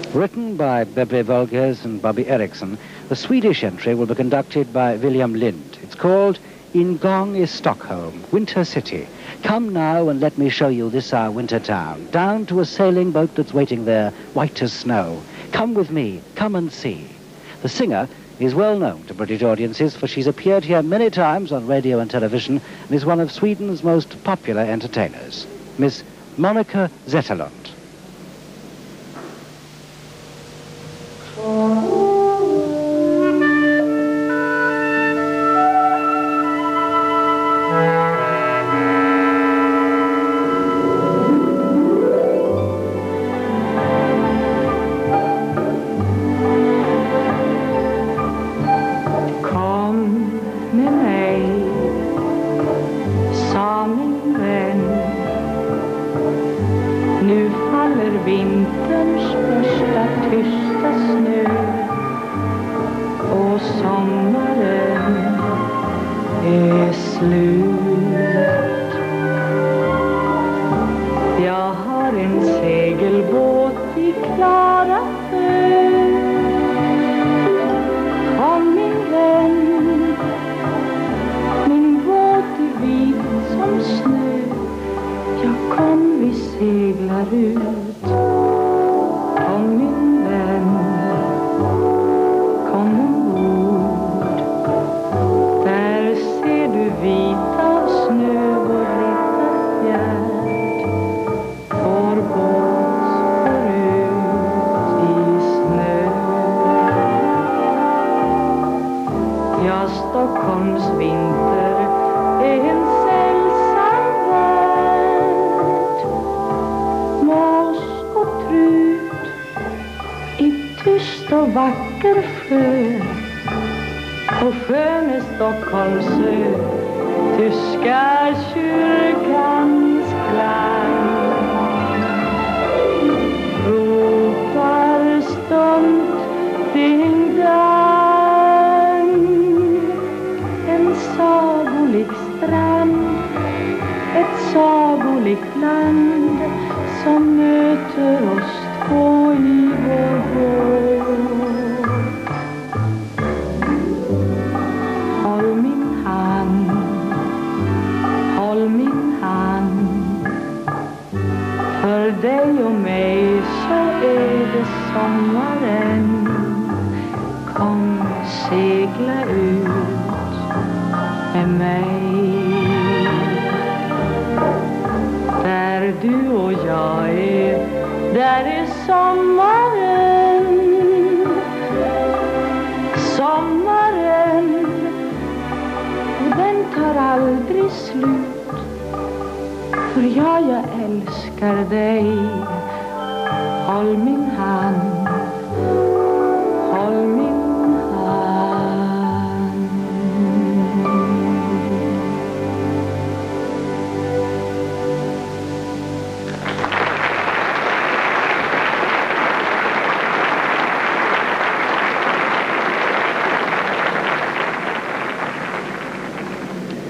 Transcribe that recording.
Written by Bebe Volkers and Bobby Eriksson, the Swedish entry will be conducted by William Lind. It's called Ingång is Stockholm, Winter City. Come now and let me show you this our winter town, down to a sailing boat that's waiting there, white as snow. Come with me, come and see. The singer is well known to British audiences, for she's appeared here many times on radio and television and is one of Sweden's most popular entertainers, Miss Monica Zetterlund. Nu faller vinterns första tysta snö och sommaren är slut. Jag har en segelbåt i klara sjö. Kom min vän, min båt är vit som snö. Ja, kom vi seglar ut. Kom min vän, kom ombord. Där ser du vita snö och rätta fjärd. Vår båt går ut i snö. Ja, Stockholms vinter är en sällsam värld. Mås och trut i tyst och vacker sjö. Och skön är Stockholms ö, tyska kyrkans klang. Ropar stumt ding dang. En sagolik strand, ett sagolikt land som möter oss två i vår båt. Håll min hand, håll min hand. För dig och mig så är det sommaren. Kom, segla ut med mig. Där du och jag är, där är sommaren. Sommaren, och den tar aldrig slut. För jag älskar dig. Håll min hand,